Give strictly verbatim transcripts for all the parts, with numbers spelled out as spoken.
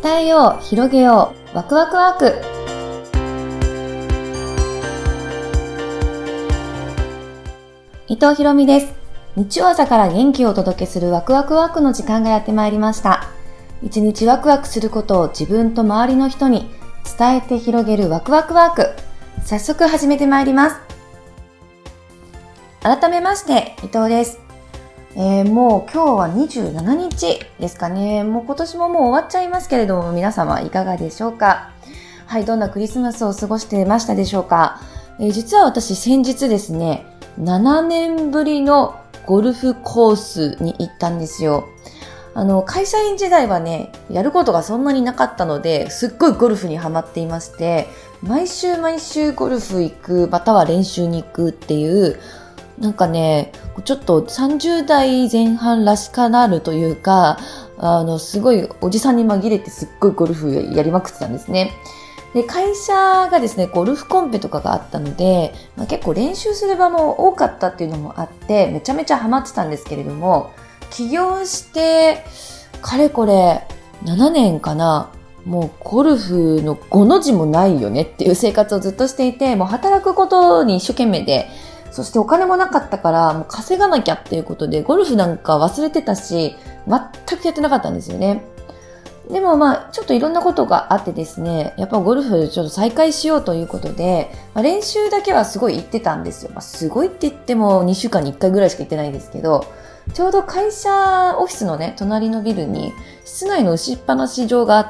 伝えよう、広げよう、ワクワクワーク。伊藤ひろみです。日曜朝から元気をお届けするワクワクワークの時間がやってまいりました。一日ワクワクすることを自分と周りの人に伝えて広げるワクワクワーク。早速始めてまいります。改めまして伊藤です。えー、もう今日はにじゅうしちにちですかね。もう今年ももう終わっちゃいますけれども、皆様いかがでしょうか。はい、どんなクリスマスを過ごしてましたでしょうか。えー、実は私先日ですね、ななねんぶりのゴルフコースに行ったんですよ。あの、会社員時代はね、やることがそんなになかったので、すっごいゴルフにハマっていまして、毎週毎週ゴルフ行く、または練習に行くっていう、なんかね、ちょっとさんじゅうだいぜん半らしからなるというか、あの、すごいおじさんに紛れてすっごいゴルフやりまくってたんですね。で、会社がですね、ゴルフコンペとかがあったので、まあ、結構練習する場も多かったっていうのもあって、めちゃめちゃハマってたんですけれども、起業して、かれこれななねんかな、もうゴルフのごの字もないよねっていう生活をずっとしていて、もう働くことに一生懸命で、そしてお金もなかったから、もう稼がなきゃっていうことで、ゴルフなんか忘れてたし、全くやってなかったんですよね。でもまあ、ちょっといろんなことがあってですね、やっぱゴルフちょっと再開しようということで、まあ、練習だけはすごい行ってたんですよ。まあ、すごいって言ってもにしゅうかんにいっかいぐらいしか行ってないんですけど、ちょうど会社オフィスのね、隣のビルに室内の打ちっぱなし場があって、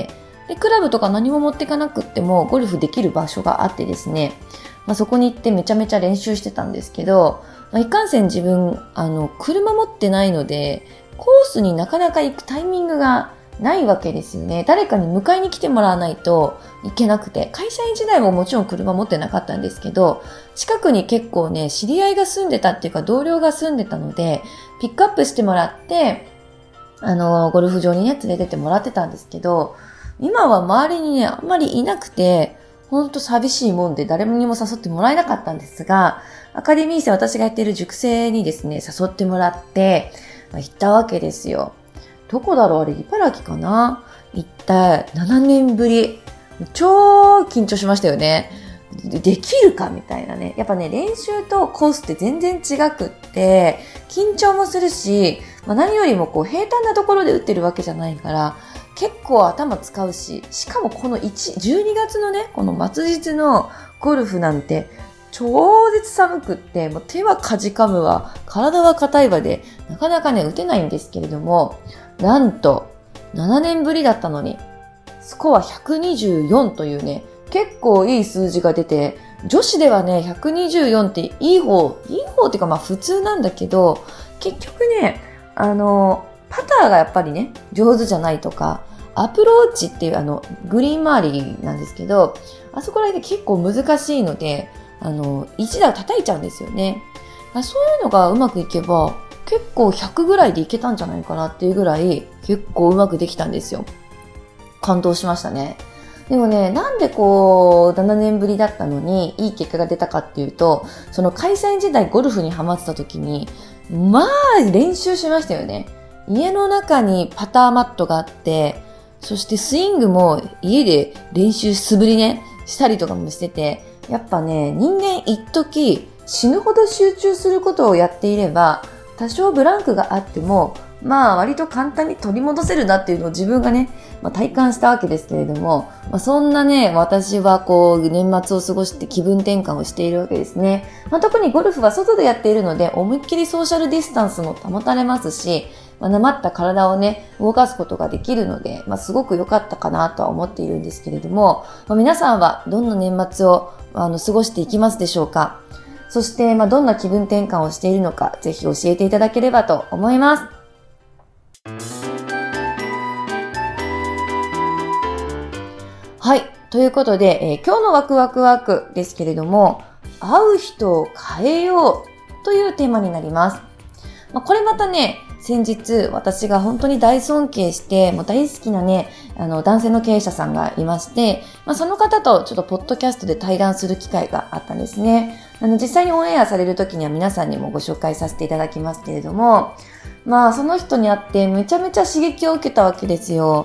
で、クラブとか何も持っていかなくってもゴルフできる場所があってですね、まあ、そこに行ってめちゃめちゃ練習してたんですけど、まあ、いかんせん自分、あの、車持ってないので、コースになかなか行くタイミングがないわけですよね。誰かに迎えに来てもらわないといけなくて、会社員時代ももちろん車持ってなかったんですけど、近くに結構ね、知り合いが住んでたっていうか同僚が住んでたので、ピックアップしてもらって、あの、ゴルフ場にね、連れてってもらってたんですけど、今は周りにね、あんまりいなくて、ほんと寂しいもんで誰にも誘ってもらえなかったんですが、アカデミー生、私がやっている塾生にですね、誘ってもらって、まあ、行ったわけですよ。どこだろうあれ、茨城かな行ったななねんぶり。超緊張しましたよね。できるかみたいなね。やっぱね、練習とコースって全然違くって、緊張もするし、まあ、何よりもこう平坦なところで打ってるわけじゃないから、結構頭使うし、しかもこのじゅうにがつのね、この末日のゴルフなんて、超絶寒くって、もう手はかじかむわ、体は硬いわで、なかなかね、打てないんですけれども、なんと、ななねんぶりだったのに、スコアひゃくにじゅうよんというね、結構いい数字が出て、女子ではね、ひゃくにじゅうよんっていい方、いい方っていうかまあ普通なんだけど、結局ね、あの、パターがやっぱりね、上手じゃないとか、アプローチっていうあの、グリーン周りなんですけど、あそこら辺で結構難しいので、あの、一打叩いちゃうんですよね。そういうのがうまくいけば、結構ひゃくぐらいでいけたんじゃないかなっていうぐらい、結構うまくできたんですよ。感動しましたね。でもね、なんでこう、ななねんぶりだったのに、いい結果が出たかっていうと、その会社員時代ゴルフにハマってた時に、まあ、練習しましたよね。家の中にパターマットがあって、そしてスイングも家で練習素振りね、したりとかもしてて、やっぱね、人間一時死ぬほど集中することをやっていれば、多少ブランクがあっても、まあ割と簡単に取り戻せるなっていうのを自分がね、まあ、体感したわけですけれども、まあ、そんなね、私はこう年末を過ごして気分転換をしているわけですね。まあ、特にゴルフは外でやっているので、思いっきりソーシャルディスタンスも保たれますし、まあ、なまった体をね、動かすことができるので、まあ、すごく良かったかなとは思っているんですけれども、まあ、皆さんはどんな年末をあの過ごしていきますでしょうか。そして、まあ、どんな気分転換をしているのか、ぜひ教えていただければと思います。はい。ということで、えー、今日のワクワクワークですけれども、会う人を変えようというテーマになります。まあ、これまたね、先日私が本当に大尊敬して、もう大好きなね、あの男性の経営者さんがいまして、まあ、その方とちょっとポッドキャストで対談する機会があったんですね。あの実際にオンエアされる時には皆さんにもご紹介させていただきますけれども、まあその人に会ってめちゃめちゃ刺激を受けたわけですよ。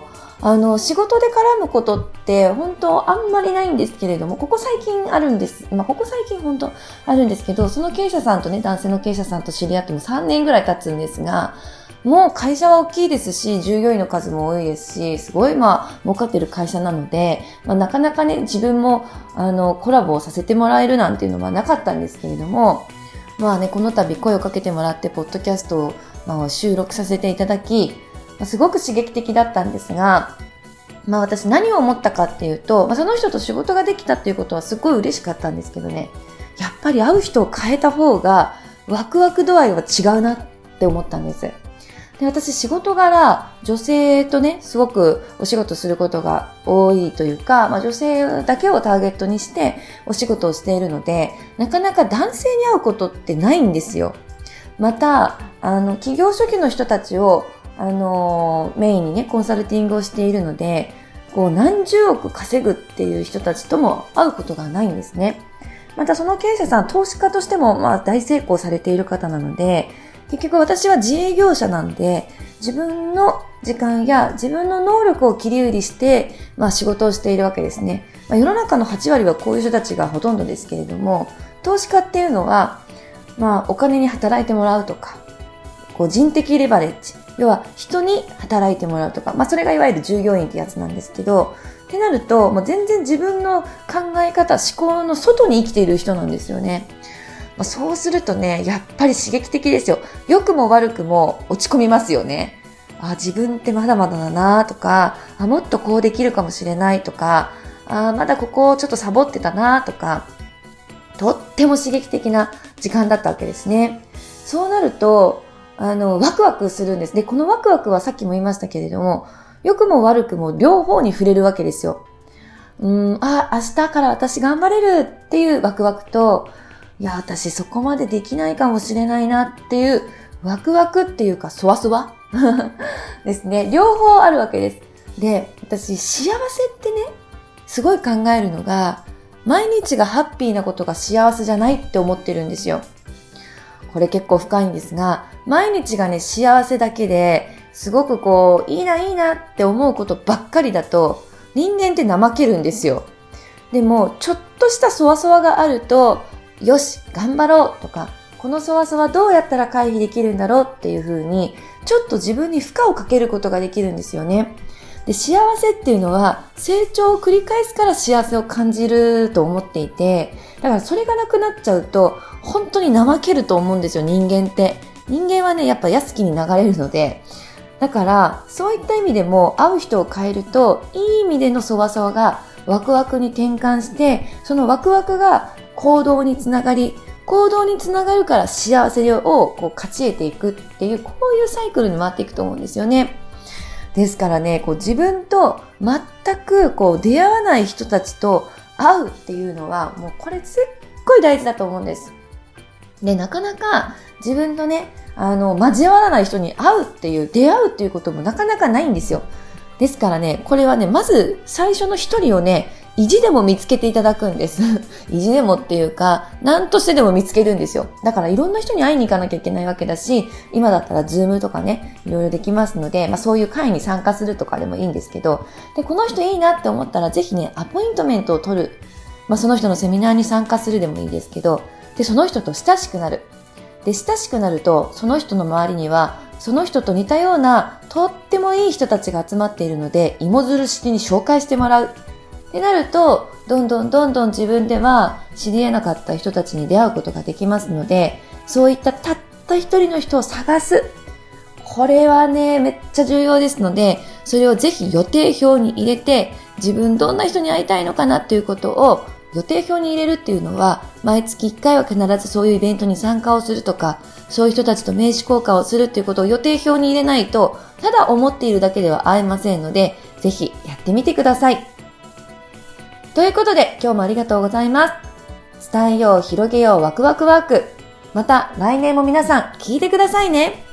あの、仕事で絡むことって本当あんまりないんですけれども、ここ最近あるんです。まあ、ここ最近本当あるんですけど、その経営者さんとね、男性の経営者さんと知り合ってもさんねんぐらい経つんですが、もう会社は大きいですし、従業員の数も多いですし、すごいまあ、儲かってる会社なので、まあ、なかなかね、自分も、あの、コラボをさせてもらえるなんていうのはなかったんですけれども、まあね、この度声をかけてもらって、ポッドキャストを、まあ、収録させていただき、すごく刺激的だったんですが、まあ私何を思ったかっていうと、まあ、その人と仕事ができたっていうことはすごい嬉しかったんですけどね、やっぱり会う人を変えた方がワクワク度合いは違うなって思ったんです。で、私仕事柄女性とね、すごくお仕事することが多いというか、まあ女性だけをターゲットにしてお仕事をしているので、なかなか男性に会うことってないんですよ。また、あの、企業初期の人たちをあのメインにねコンサルティングをしているので、こう何十億稼ぐっていう人たちとも会うことがないんですね。またその経営者さん、投資家としてもまあ大成功されている方なので、結局私は自営業者なんで、自分の時間や自分の能力を切り売りして、まあ、仕事をしているわけですね。まあ、世の中のはち割はこういう人たちがほとんどですけれども、投資家っていうのは、まあ、お金に働いてもらうとか、こう人的レバレッジ、要は人に働いてもらうとか、まあそれがいわゆる従業員ってやつなんですけど、ってなるともう全然自分の考え方、思考の外に生きている人なんですよね。まあ、そうするとね、やっぱり刺激的ですよ。良くも悪くも落ち込みますよね。あ、自分ってまだまだだなとか、あ、もっとこうできるかもしれないとか、あ、まだここをちょっとサボってたなとか、とっても刺激的な時間だったわけですね。そうなるとあの、ワクワクするんです。で、このワクワクはさっきも言いましたけれども、良くも悪くも両方に触れるわけですよ。うーん、あ、明日から私頑張れるっていうワクワクと、いや、私そこまでできないかもしれないなっていうワクワクっていうか、そわそわですね。両方あるわけです。で、私、幸せってね、すごい考えるのが、毎日がハッピーなことが幸せじゃないって思ってるんですよ。これ結構深いんですが、毎日がね、幸せだけですごくこう、いいないいなって思うことばっかりだと、人間って怠けるんですよ。でも、ちょっとしたそわそわがあると、よし、頑張ろうとか、このそわそわどうやったら回避できるんだろうっていう風に、ちょっと自分に負荷をかけることができるんですよね。で、幸せっていうのは成長を繰り返すから幸せを感じると思っていて、だからそれがなくなっちゃうと本当に怠けると思うんですよ、人間って。人間はね、やっぱ安きに流れるので、だからそういった意味でも会う人を変えると、いい意味でのそわそわがワクワクに転換して、そのワクワクが行動につながり、行動につながるから幸せをこう勝ち得ていくっていう、こういうサイクルに回っていくと思うんですよね。ですからね、こう自分と全くこう出会わない人たちと会うっていうのは、もうこれすっごい大事だと思うんです。で、なかなか自分とね、あの、交わらない人に会うっていう、出会うっていうこともなかなかないんですよ。ですからね、これはね、まず最初の一人をね、意地でも見つけていただくんです。意地でもっていうか、何としてでも見つけるんですよ。だからいろんな人に会いに行かなきゃいけないわけだし、今だったらズームとかね、いろいろできますので、まあそういう会に参加するとかでもいいんですけど、で、この人いいなって思ったらぜひね、アポイントメントを取る。まあその人のセミナーに参加するでもいいですけど、で、その人と親しくなる。で、親しくなると、その人の周りには、その人と似たような、とってもいい人たちが集まっているので、芋づる式に紹介してもらう。ってなると、どんどんどんどん自分では知り得なかった人たちに出会うことができますので、そういったたった一人の人を探す。これはね、めっちゃ重要ですので、それをぜひ予定表に入れて、自分どんな人に会いたいのかなっていうことを予定表に入れるっていうのは、毎月いっかいは必ずそういうイベントに参加をするとか、そういう人たちと名刺交換をするっていうことを予定表に入れないと、ただ思っているだけでは会えませんので、ぜひやってみてください。ということで、今日もありがとうございます。伝えよう、広げよう、ワクワクワーク。また来年も皆さん聞いてくださいね。